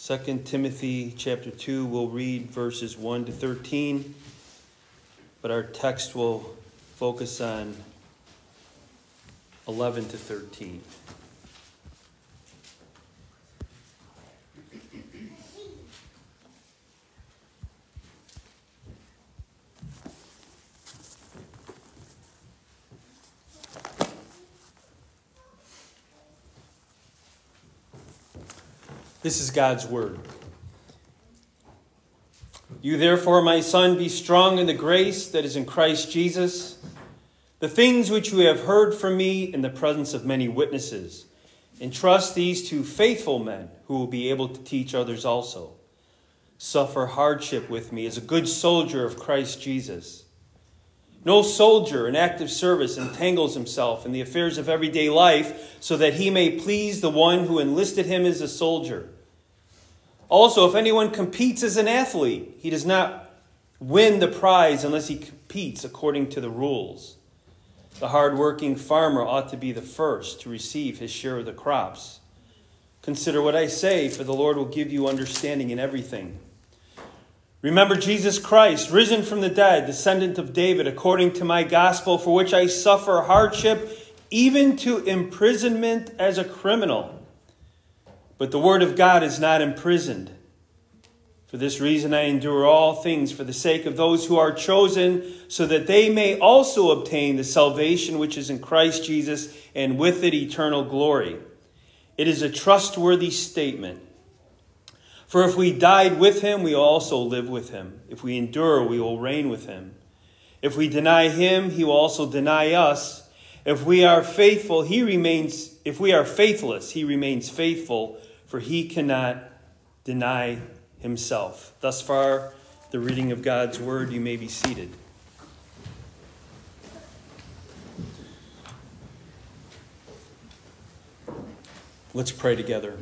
2 Timothy chapter 2, we'll read verses 1 to 13, but our text will focus on 11 to 13. This is God's word. You therefore, my son, be strong in the grace that is in Christ Jesus. The things which you have heard from me in the presence of many witnesses, entrust these to faithful men who will be able to teach others also. Suffer hardship with me as a good soldier of Christ Jesus. No soldier in active service entangles himself in the affairs of everyday life so that he may please the one who enlisted him as a soldier. Also, if anyone competes as an athlete, he does not win the prize unless he competes according to the rules. The hard-working farmer ought to be the first to receive his share of the crops. Consider what I say, for the Lord will give you understanding in everything. Remember Jesus Christ, risen from the dead, descendant of David, according to my gospel, for which I suffer hardship, even to imprisonment as a criminal. But the word of God is not imprisoned. For this reason I endure all things for the sake of those who are chosen, so that they may also obtain the salvation which is in Christ Jesus, and with it eternal glory. It is a trustworthy statement. For if we died with him, we will also live with him. If we endure, we will reign with him. If we deny him, he will also deny us. If we are faithful, he remains. If we are faithless, he remains faithful, for he cannot deny himself. Thus far, the reading of God's word. You may be seated. Let's pray together.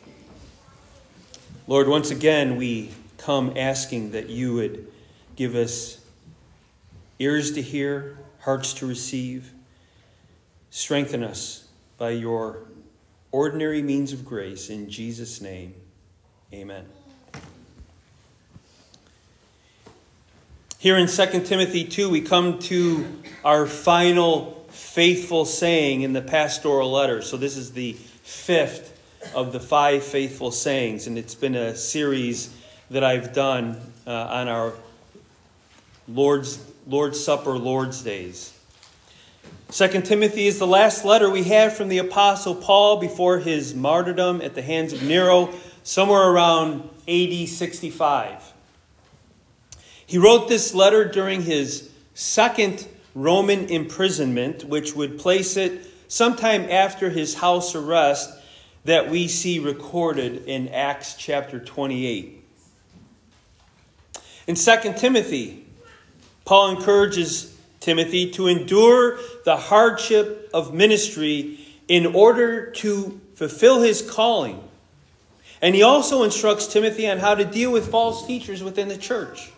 Lord, once again, we come asking that you would give us ears to hear, hearts to receive. Strengthen us by your ordinary means of grace. In Jesus' name, amen. Here in 2 Timothy 2, we come to our final faithful saying in the pastoral letter. So this is the fifth of the 5 faithful sayings, and it's been a series that I've done on our Lord's Supper, Lord's Days. 2 Timothy is the last letter we have from the Apostle Paul before his martyrdom at the hands of Nero, somewhere around AD 65. He wrote this letter during his second Roman imprisonment, which would place it sometime after his house arrest that we see recorded in Acts chapter 28. In 2 Timothy, Paul encourages Timothy to endure the hardship of ministry in order to fulfill his calling. And he also instructs Timothy on how to deal with false teachers within the church.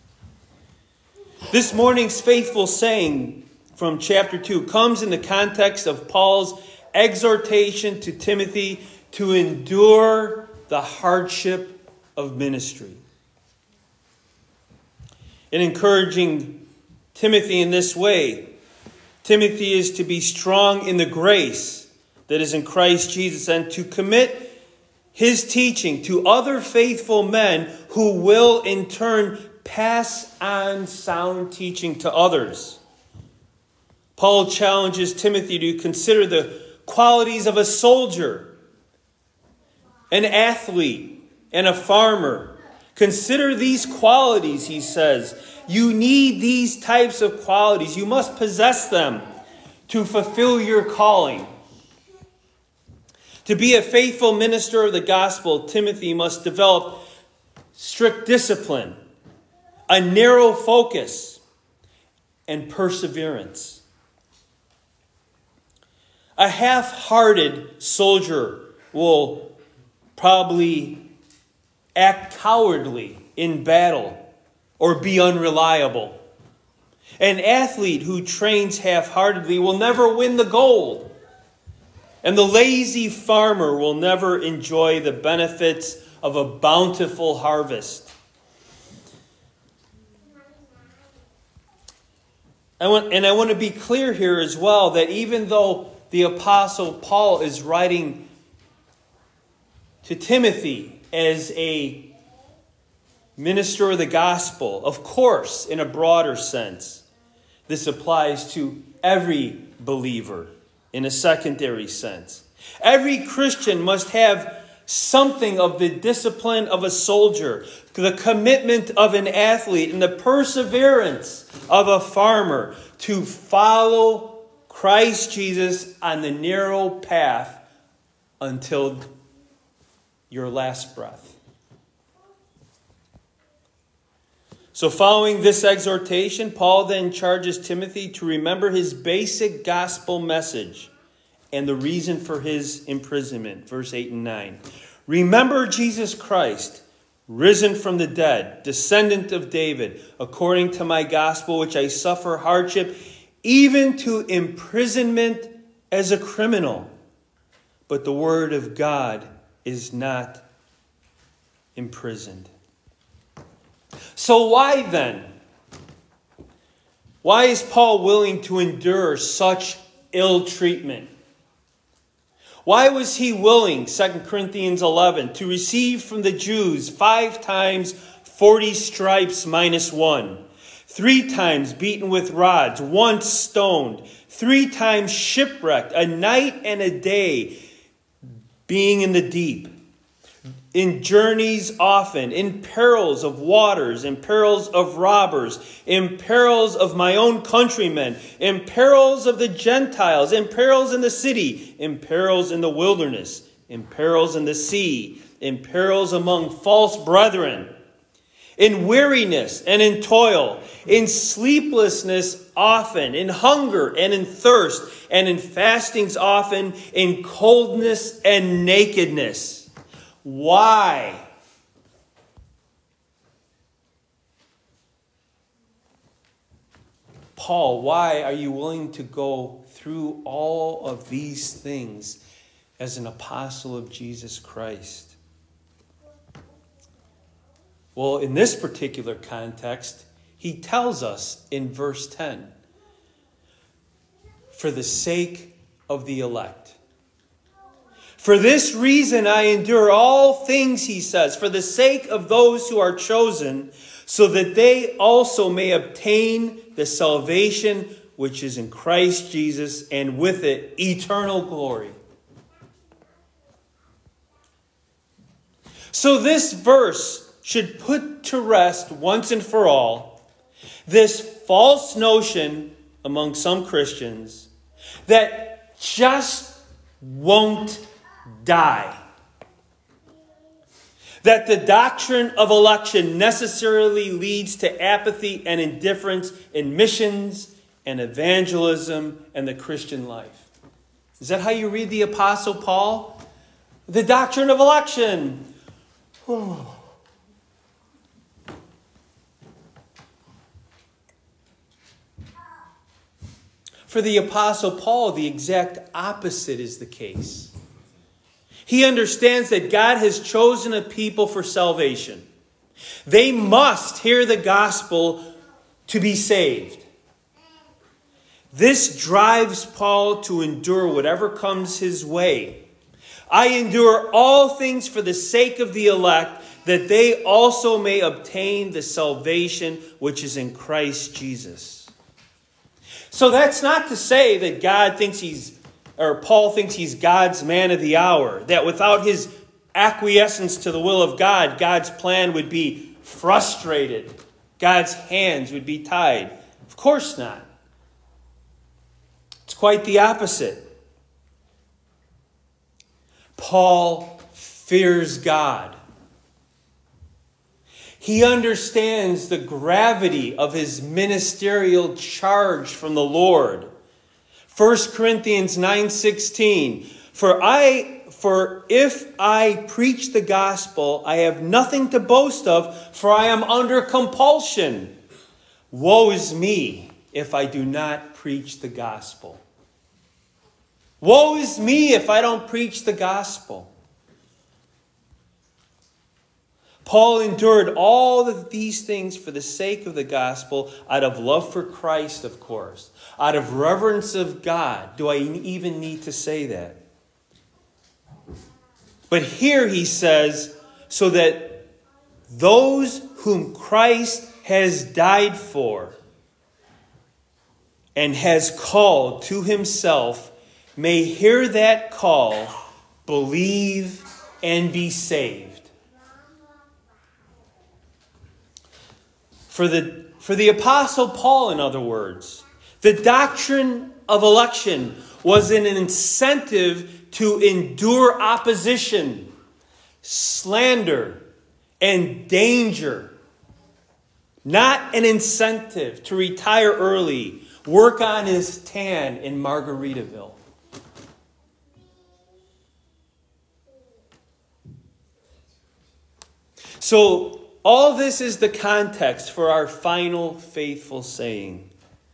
This morning's faithful saying from chapter 2 comes in the context of Paul's exhortation to Timothy to endure the hardship of ministry. In encouraging Timothy in this way, Timothy is to be strong in the grace that is in Christ Jesus and to commit his teaching to other faithful men who will in turn pass on sound teaching to others. Paul challenges Timothy to consider the qualities of a soldier, an athlete, and a farmer. Consider these qualities, he says. You need these types of qualities. You must possess them to fulfill your calling. To be a faithful minister of the gospel, Timothy must develop strict discipline, a narrow focus, and perseverance. A half-hearted soldier will probably act cowardly in battle or be unreliable. An athlete who trains half-heartedly will never win the gold. And the lazy farmer will never enjoy the benefits of a bountiful harvest. I want to be clear here as well that even though the Apostle Paul is writing to Timothy as a minister of the gospel, of course, in a broader sense, this applies to every believer in a secondary sense. Every Christian must have something of the discipline of a soldier, the commitment of an athlete, and the perseverance of a farmer to follow Christ Jesus on the narrow path until your last breath. So following this exhortation, Paul then charges Timothy to remember his basic gospel message and the reason for his imprisonment. Verse 8 and 9. Remember Jesus Christ, risen from the dead, descendant of David, according to my gospel, which I suffer hardship, even to imprisonment as a criminal. But the word of God is not imprisoned. So why then? Why is Paul willing to endure such ill treatment? Why was he willing, 2 Corinthians 11, to receive from the Jews 5 times 40 stripes minus 1, 3 times beaten with rods, once stoned, 3 times shipwrecked, a night and a day being in the deep, in journeys often, in perils of waters, in perils of robbers, in perils of my own countrymen, in perils of the Gentiles, in perils in the city, in perils in the wilderness, in perils in the sea, in perils among false brethren, in weariness and in toil, in sleeplessness often, in hunger and in thirst, and in fastings often, in coldness and nakedness. Why? Paul, why are you willing to go through all of these things as an apostle of Jesus Christ? Well, in this particular context, he tells us in verse 10, for the sake of the elect. For this reason I endure all things, he says, for the sake of those who are chosen, so that they also may obtain the salvation which is in Christ Jesus, and with it eternal glory. So this verse should put to rest once and for all this false notion among some Christians that just won't die. That the doctrine of election necessarily leads to apathy and indifference in missions and evangelism and the Christian life. Is that how you read the Apostle Paul? The doctrine of election. For the Apostle Paul, the exact opposite is the case. He understands that God has chosen a people for salvation. They must hear the gospel to be saved. This drives Paul to endure whatever comes his way. I endure all things for the sake of the elect, that they also may obtain the salvation which is in Christ Jesus. So that's not to say that Paul thinks he's God's man of the hour, that without his acquiescence to the will of God, God's plan would be frustrated. God's hands would be tied. Of course not. It's quite the opposite. Paul fears God. He understands the gravity of his ministerial charge from the Lord. 1 Corinthians 9:16. For if I preach the gospel, I have nothing to boast of, for I am under compulsion. Woe is me if I do not preach the gospel. Woe is me if I don't preach the gospel. Paul endured all of these things for the sake of the gospel, out of love for Christ, of course, out of reverence of God. Do I even need to say that? But here he says, so that those whom Christ has died for and has called to himself may hear that call, believe, and be saved. For the Apostle Paul, in other words, the doctrine of election was an incentive to endure opposition, slander, and danger. Not an incentive to retire early, work on his tan in Margaritaville. So, all this is the context for our final faithful saying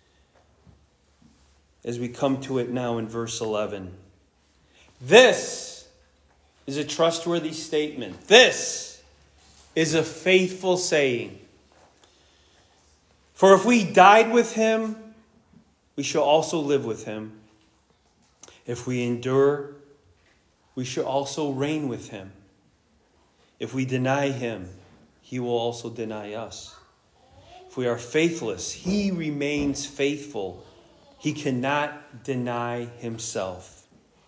as we come to it now in verse 11. This is a trustworthy statement. This is a faithful saying. For if we died with him, we shall also live with him. If we endure, we shall also reign with him. If we deny him, he will also deny us. If we are faithless, he remains faithful. He cannot deny himself.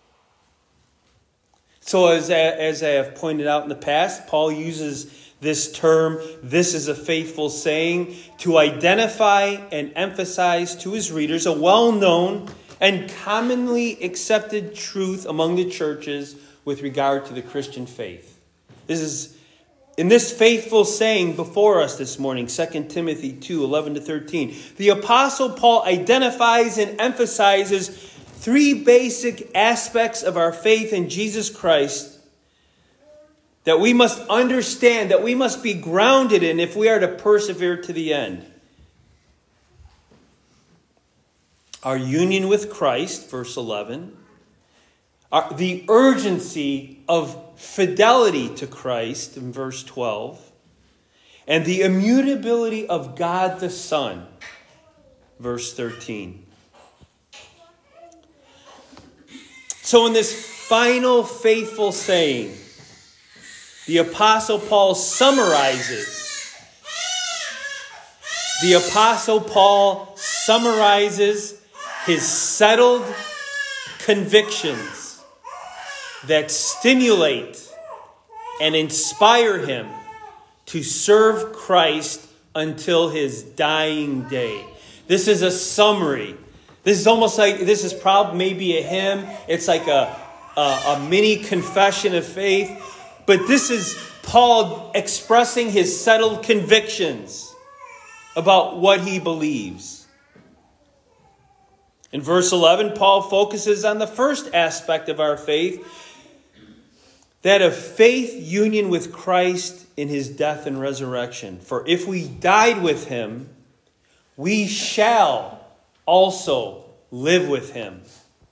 So as I have pointed out in the past, Paul uses this term, this is a faithful saying, to identify and emphasize to his readers a well-known and commonly accepted truth among the churches with regard to the Christian faith. This is in this faithful saying before us this morning, 2 Timothy 2, 11-13, the Apostle Paul identifies and emphasizes three basic aspects of our faith in Jesus Christ that we must understand, that we must be grounded in if we are to persevere to the end. Our union with Christ, verse 11. The urgency of fidelity to Christ in verse 12. And the immutability of God the Son, verse 13. So in this final faithful saying, the Apostle Paul summarizes his settled convictions that stimulate and inspire him to serve Christ until his dying day. This is a summary. This is almost like, this is probably maybe a hymn. It's like a mini confession of faith. But this is Paul expressing his settled convictions about what he believes. In verse 11, Paul focuses on the first aspect of our faith, that of faith union with Christ in his death and resurrection. For if we died with him, we shall also live with him.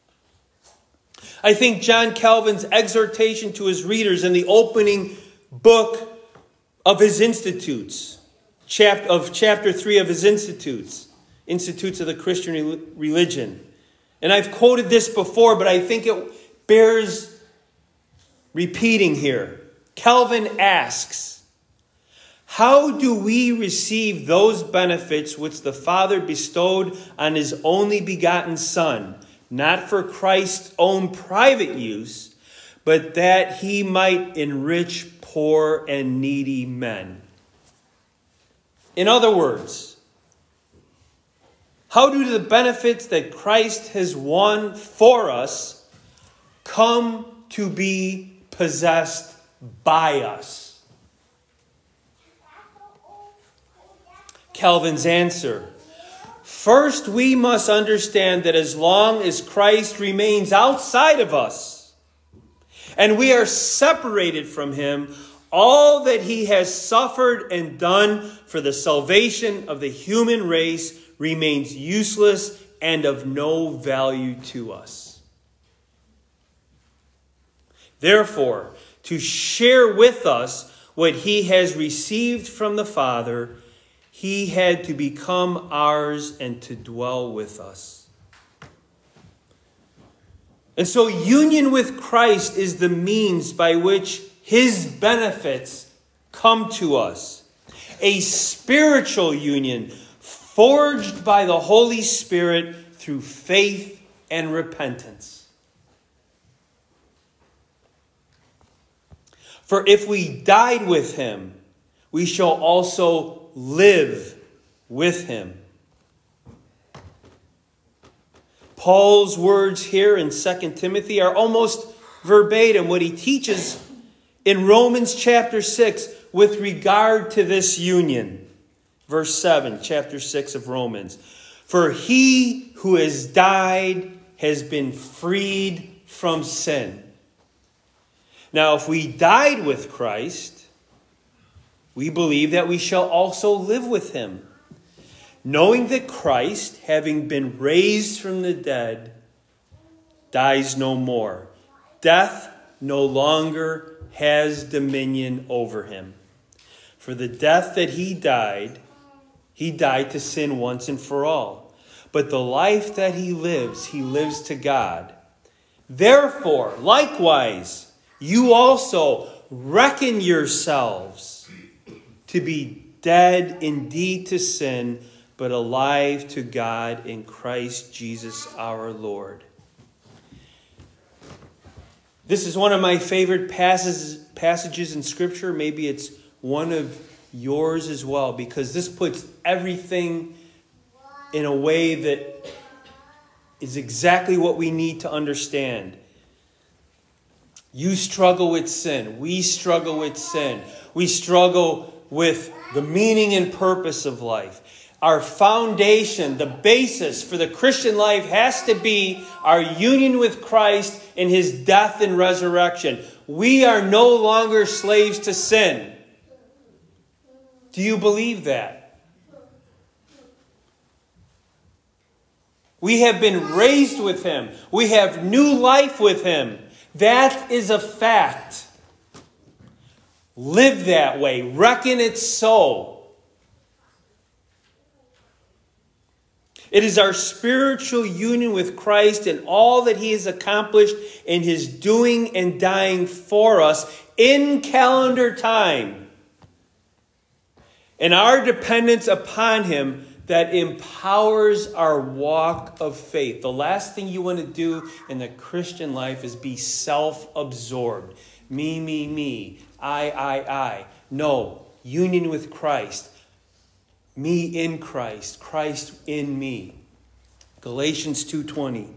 I think John Calvin's exhortation to his readers in the opening book of his Institutes, chapter 3 of his Institutes of the Christian Religion. And I've quoted this before, but I think it bears repeating here. Calvin asks, how do we receive those benefits which the Father bestowed on his only begotten Son, not for Christ's own private use, but that he might enrich poor and needy men? In other words, how do the benefits that Christ has won for us come to be possessed by us? Calvin's answer: first, we must understand that as long as Christ remains outside of us and we are separated from him, all that he has suffered and done for the salvation of the human race remains useless and of no value to us. Therefore, to share with us what he has received from the Father, he had to become ours and to dwell with us. And so union with Christ is the means by which his benefits come to us. A spiritual union forged by the Holy Spirit through faith and repentance. For if we died with him, we shall also live with him. Paul's words here in 2 Timothy are almost verbatim what he teaches in Romans chapter 6 with regard to this union. Verse 7, chapter 6 of Romans. For he who has died has been freed from sin. Now, if we died with Christ, we believe that we shall also live with him, knowing that Christ, having been raised from the dead, dies no more. Death no longer has dominion over him. For the death that he died to sin once and for all. But the life that he lives to God. Therefore, likewise, you also reckon yourselves to be dead indeed to sin, but alive to God in Christ Jesus our Lord. This is one of my favorite passages in Scripture. Maybe it's one of yours as well, because this puts everything in a way that is exactly what we need to understand. You struggle with sin. We struggle with sin. We struggle with the meaning and purpose of life. Our foundation, the basis for the Christian life has to be our union with Christ in his death and resurrection. We are no longer slaves to sin. Do you believe that? We have been raised with him. We have new life with him. That is a fact. Live that way. Reckon it so. It is our spiritual union with Christ and all that he has accomplished in his doing and dying for us in calendar time, and our dependence upon him that empowers our walk of faith. The last thing you want to do in the Christian life is be self-absorbed. Me, I. No, union with Christ. Me in Christ, Christ in me. Galatians 2:20.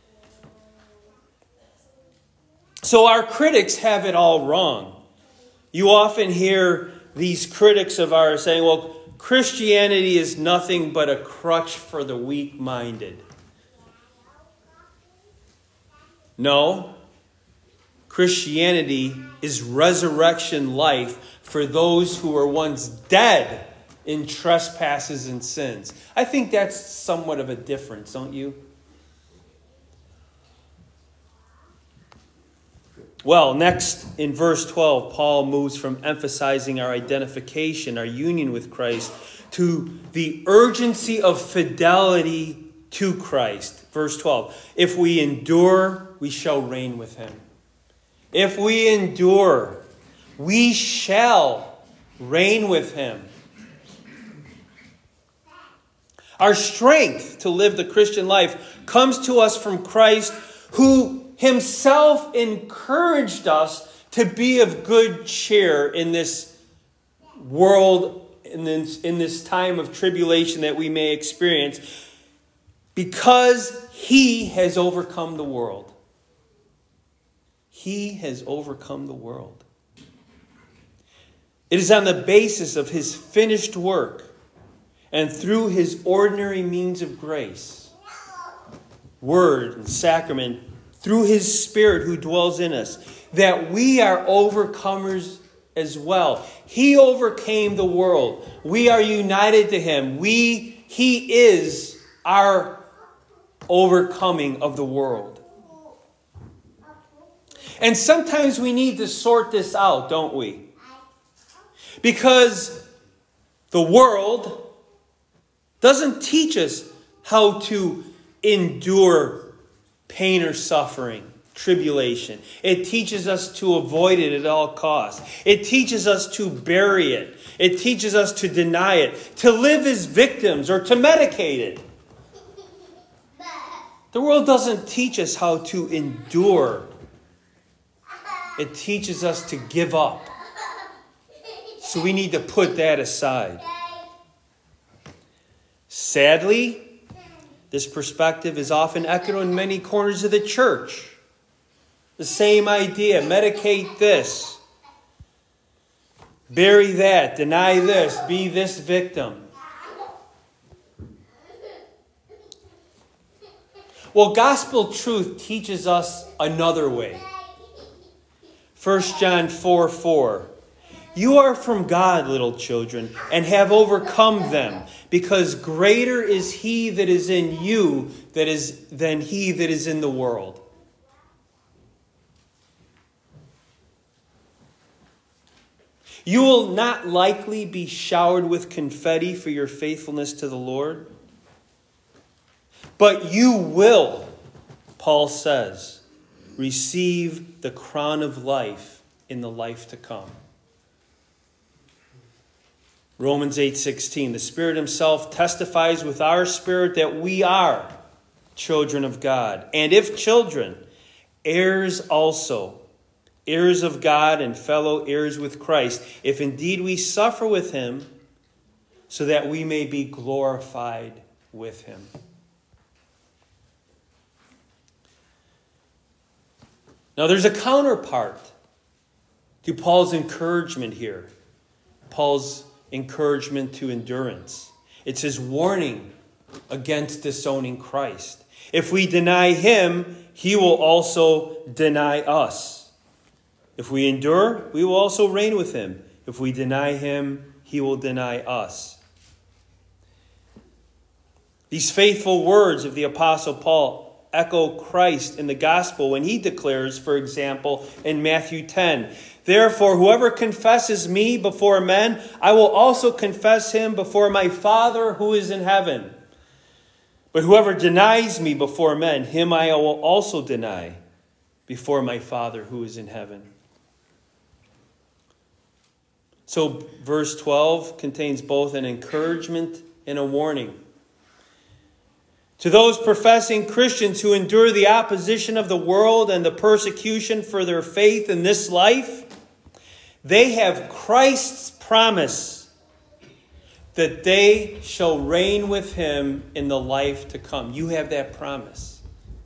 So our critics have it all wrong. You often hear these critics of ours saying, well, Christianity is nothing but a crutch for the weak-minded. No. Christianity is resurrection life for those who were once dead in trespasses and sins. I think that's somewhat of a difference, don't you? Well, next in verse 12, Paul moves from emphasizing our identification, our union with Christ, to the urgency of fidelity to Christ. Verse 12, if we endure, we shall reign with him. If we endure, we shall reign with him. Our strength to live the Christian life comes to us from Christ, who himself encouraged us to be of good cheer in this world, in this time of tribulation that we may experience, because he has overcome the world. He has overcome the world. It is on the basis of his finished work and through his ordinary means of grace, word and sacrament, through his Spirit who dwells in us, that we are overcomers as well. He overcame the world. We are united to him. He is our overcoming of the world. And sometimes we need to sort this out, don't we? Because the world doesn't teach us how to endure pain or suffering, tribulation. It teaches us to avoid it at all costs. It teaches us to bury it. It teaches us to deny it, to live as victims or to medicate it. The world doesn't teach us how to endure. It teaches us to give up. So we need to put that aside. Sadly, this perspective is often echoed in many corners of the church. The same idea, medicate this, bury that, deny this, be this victim. Well, gospel truth teaches us another way. 1 John 4:4. You are from God, little children, and have overcome them, because greater is he that is in you than he that is in the world. You will not likely be showered with confetti for your faithfulness to the Lord, but you will, Paul says, receive the crown of life in the life to come. Romans 8:16, the Spirit himself testifies with our spirit that we are children of God. And if children, heirs also, heirs of God and fellow heirs with Christ, if indeed we suffer with him, so that we may be glorified with him. Now there's a counterpart to Paul's encouragement here. Paul's encouragement to endurance. It's his warning against disowning Christ. If we deny him, he will also deny us. If we endure, we will also reign with him. If we deny him, he will deny us. These faithful words of the Apostle Paul echo Christ in the gospel when he declares, for example, in Matthew 10, therefore, whoever confesses me before men, I will also confess him before my Father who is in heaven. But whoever denies me before men, him I will also deny before my Father who is in heaven. So verse 12 contains both an encouragement and a warning. To those professing Christians who endure the opposition of the world and the persecution for their faith in this life, they have Christ's promise that they shall reign with him in the life to come. You have that promise.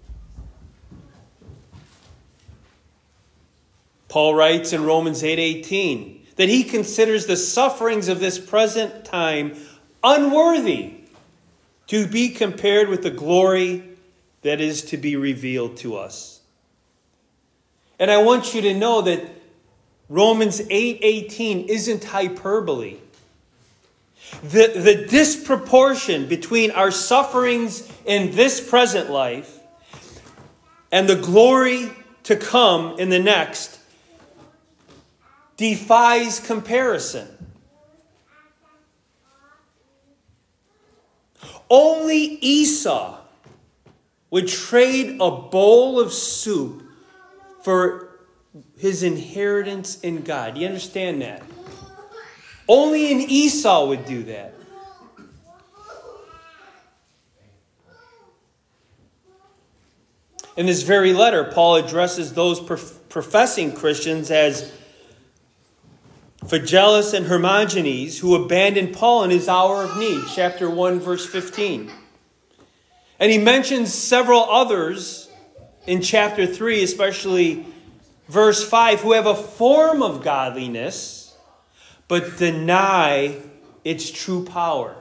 Paul writes in Romans 8:18 that he considers the sufferings of this present time unworthy to be compared with the glory that is to be revealed to us. And I want you to know that Romans 8:18 isn't hyperbole. The disproportion between our sufferings in this present life and the glory to come in the next defies comparison. Only Esau would trade a bowl of soup for his inheritance in God. You understand that? Only an Esau would do that. In this very letter, Paul addresses those professing Christians as Phygellus and Hermogenes, who abandoned Paul in his hour of need, chapter 1, verse 15. And he mentions several others in chapter 3, especially verse 5, who have a form of godliness, but deny its true power.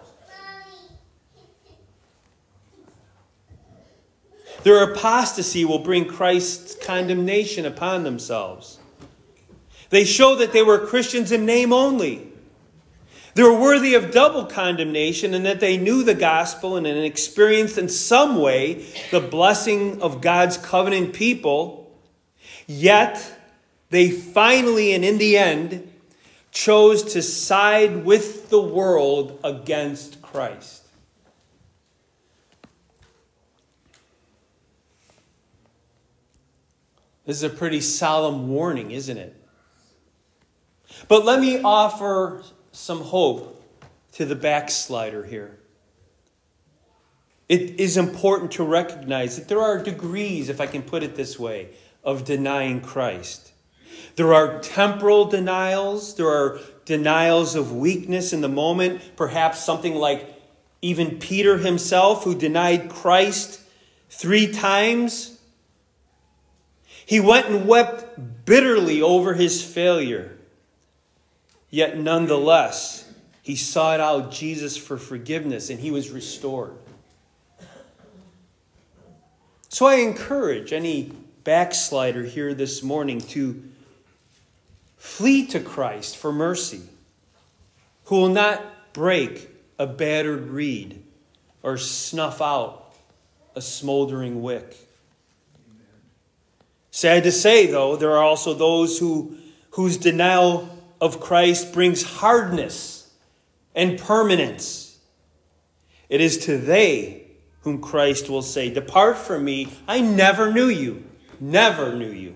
Their apostasy will bring Christ's condemnation upon themselves. They show that they were Christians in name only. They were worthy of double condemnation in that they knew the gospel and had experienced in some way the blessing of God's covenant people. Yet, they finally and in the end chose to side with the world against Christ. This is a pretty solemn warning, isn't it? But let me offer some hope to the backslider here. It is important to recognize that there are degrees, if I can put it this way, of denying Christ. There are temporal denials. There are denials of weakness in the moment. Perhaps something like even Peter himself, who denied Christ 3 times. He went and wept bitterly over his failure. Yet nonetheless, he sought out Jesus for forgiveness and he was restored. So I encourage any backslider here this morning to flee to Christ for mercy, who will not break a battered reed or snuff out a smoldering wick. Sad to say, though, there are also those whose denial of Christ brings hardness and permanence. It is to they whom Christ will say, "Depart from me, I never knew you." Never knew you.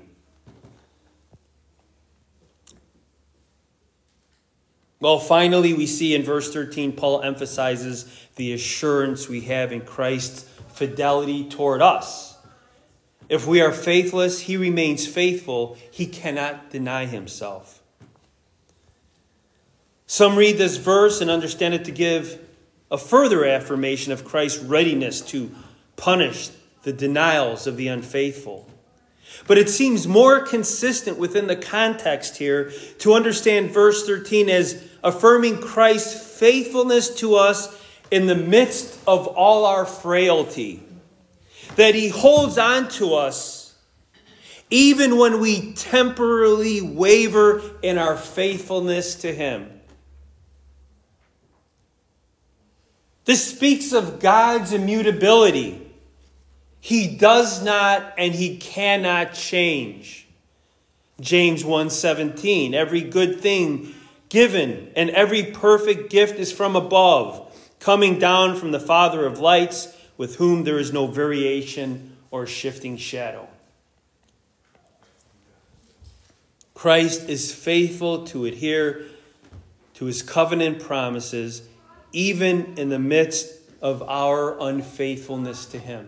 Well, finally, we see in verse 13, Paul emphasizes the assurance we have in Christ's fidelity toward us. If we are faithless, he remains faithful. He cannot deny himself. Some read this verse and understand it to give a further affirmation of Christ's readiness to punish the denials of the unfaithful. But it seems more consistent within the context here to understand verse 13 as affirming Christ's faithfulness to us in the midst of all our frailty. That he holds on to us even when we temporarily waver in our faithfulness to him. This speaks of God's immutability. He does not and he cannot change. James 1:17, every good thing given and every perfect gift is from above, coming down from the Father of lights, with whom there is no variation or shifting shadow. Christ is faithful to adhere to his covenant promises, even in the midst of our unfaithfulness to him.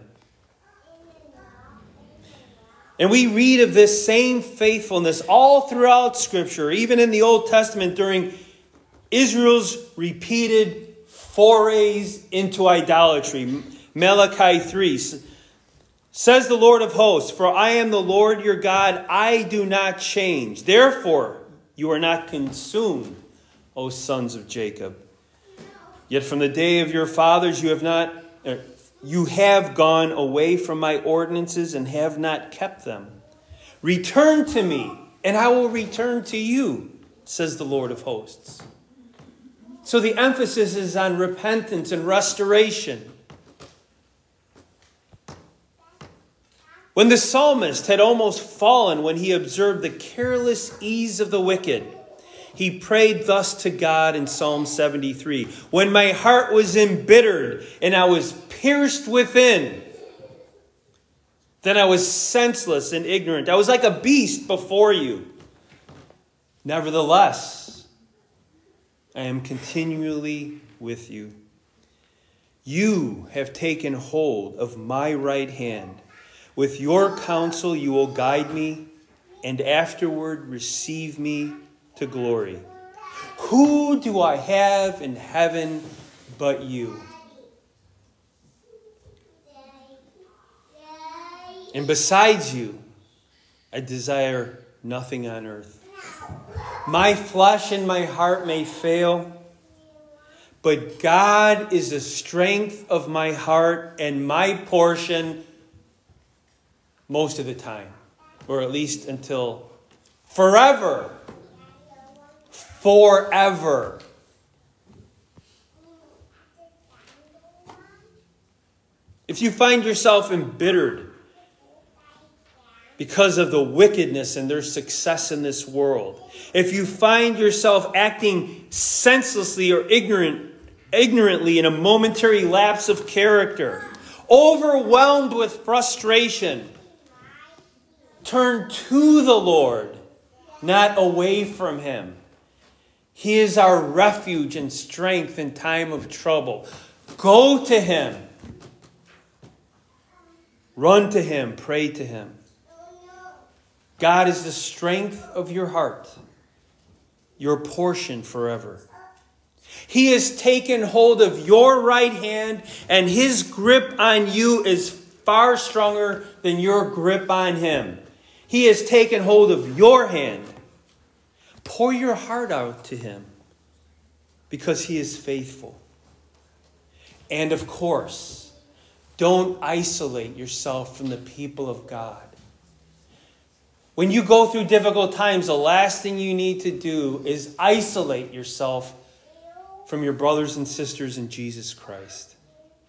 And we read of this same faithfulness all throughout Scripture, even in the Old Testament during Israel's repeated forays into idolatry. Malachi 3 says the Lord of hosts, "For I am the Lord your God, I do not change. Therefore you are not consumed, O sons of Jacob. Yet from the day of your fathers you have gone away from my ordinances and have not kept them. Return to me, and I will return to you, says the Lord of hosts." So the emphasis is on repentance and restoration. When the psalmist had almost fallen when he observed the careless ease of the wicked, he prayed thus to God in Psalm 73. "When my heart was embittered and I was pierced within, then I was senseless and ignorant. I was like a beast before you. Nevertheless, I am continually with you. You have taken hold of my right hand. With your counsel you will guide me, and afterward receive me to glory. Who do I have in heaven but you? And besides you, I desire nothing on earth. My flesh and my heart may fail, but God is the strength of my heart and my portion most of the time, or at least until forever. Forever. If you find yourself embittered because of the wickedness and their success in this world, if you find yourself acting senselessly or ignorantly in a momentary lapse of character, overwhelmed with frustration, turn to the Lord, not away from him. He is our refuge and strength in time of trouble. Go to him. Run to him. Pray to him. God is the strength of your heart, your portion forever. He has taken hold of your right hand, and his grip on you is far stronger than your grip on him. He has taken hold of your hand. Pour your heart out to him because he is faithful. And of course, don't isolate yourself from the people of God. When you go through difficult times, the last thing you need to do is isolate yourself from your brothers and sisters in Jesus Christ.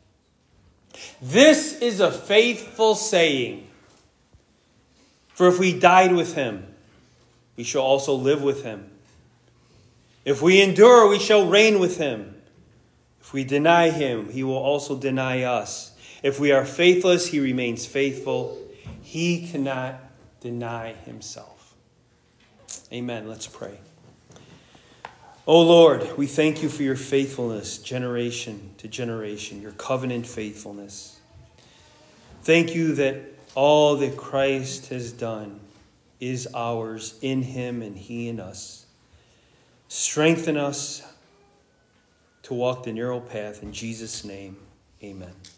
This is a faithful saying. For if we died with him, we shall also live with him. If we endure, we shall reign with him. If we deny him, he will also deny us. If we are faithless, he remains faithful. He cannot deny himself. Amen. Let's pray. O Lord, we thank you for your faithfulness, generation to generation, your covenant faithfulness. Thank you that all that Christ has done is ours in him and he in us. Strengthen us to walk the narrow path. In Jesus' name, amen.